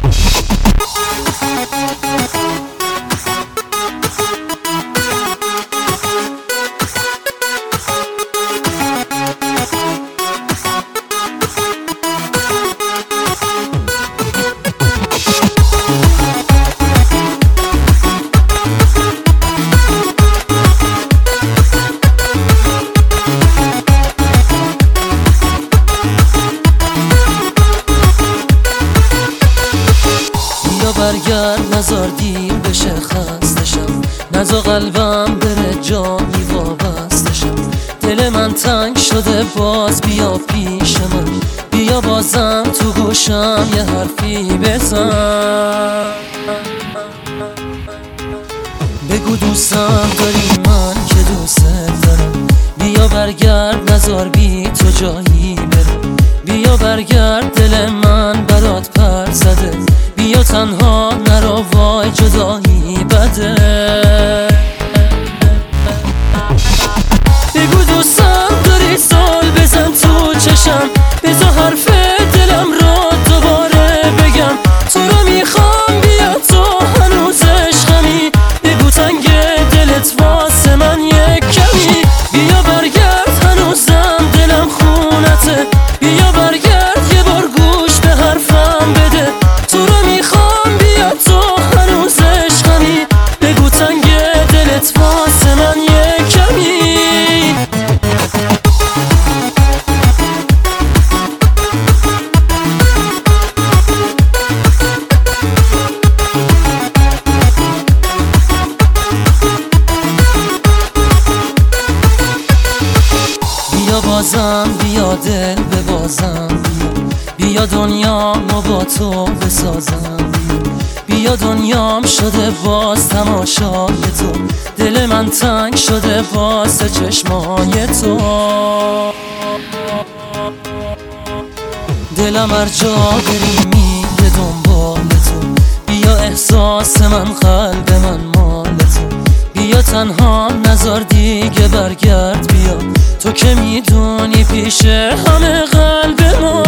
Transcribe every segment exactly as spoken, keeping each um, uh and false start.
برگرد نزار دیر بشه خستشم، نزا قلبم بره جایی وابستشم. دل من تنگ شده باز بیا پیش من، بیا بازم تو گوشم یه حرفی بزن. بگو دوستم داری من که دوست دارم، بیا برگرد نزار بی تو جایی برم. بیا برگرد دل من برات پر زده، بیا تنها نرو وای جدایی بده. بگو دوستم داری سال بزن تو چشم، بذار حرف دلم رو دوباره بگم. تو رو میخوام بیا تو هنوز عشقمی، بگو تنگ دلت واسه من یک کمی. بیا برگرد هنوزم دلم خونته، بیا برگرد یه بار گوش به حرفم بده. تو رو میخوام بیا تو هنوز عشقمی، بگو تنگ دلت واسه من یک کمی. بیا بازم بیا دل ببازم، بیا بیا دنیامو با تو بسازم. بیا دنیام شده باز تماشای تو، دل من تنگ شده باز چشمای تو. دلم هر جا بری میره دنبال تو، بیا احساس من قلب من مال تو. بیا تنها نزار دیگه برگرد بیا، تو که میدونی پیش همه قلب ما.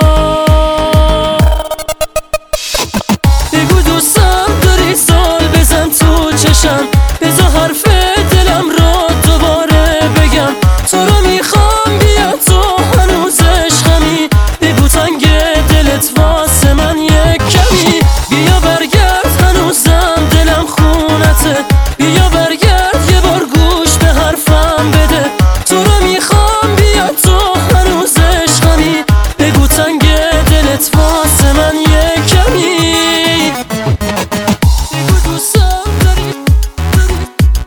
بگو دوستم داری سال بزن تو چشم، بذار حرف دلم رو دوباره بگم. تو رو میخوام بیا تو هنوز عشقمی، بگو تنگ دلت واسه من یک کمی. بیا برگرد هنوزم دلم خونته، بیا برگرد یه بار گوش به حرفم بده. تو رو میخوام بیا تو هنوز عشقمی، بگو تنگ دلت واسه من یک کمی. بگو دوستم داری داری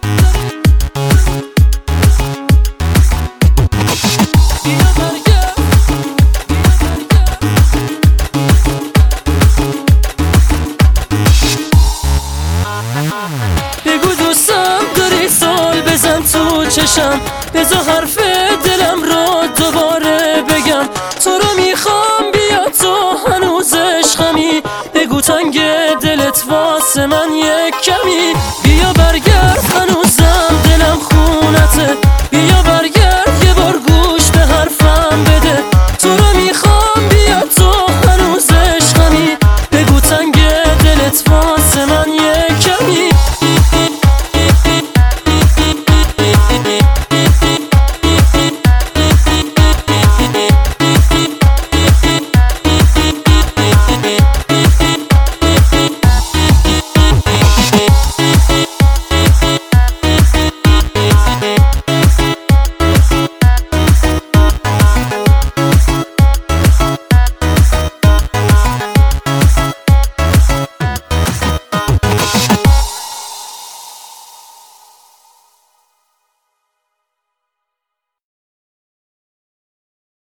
داری بیا برگرد بگو دوستم داری سال بزن تو چشم، بذار حرف دلم رو دوباره بگم. تو رو میخوام بیا تو هنوز عشقمی، بگو تنگ دلت واسه من یک کمی.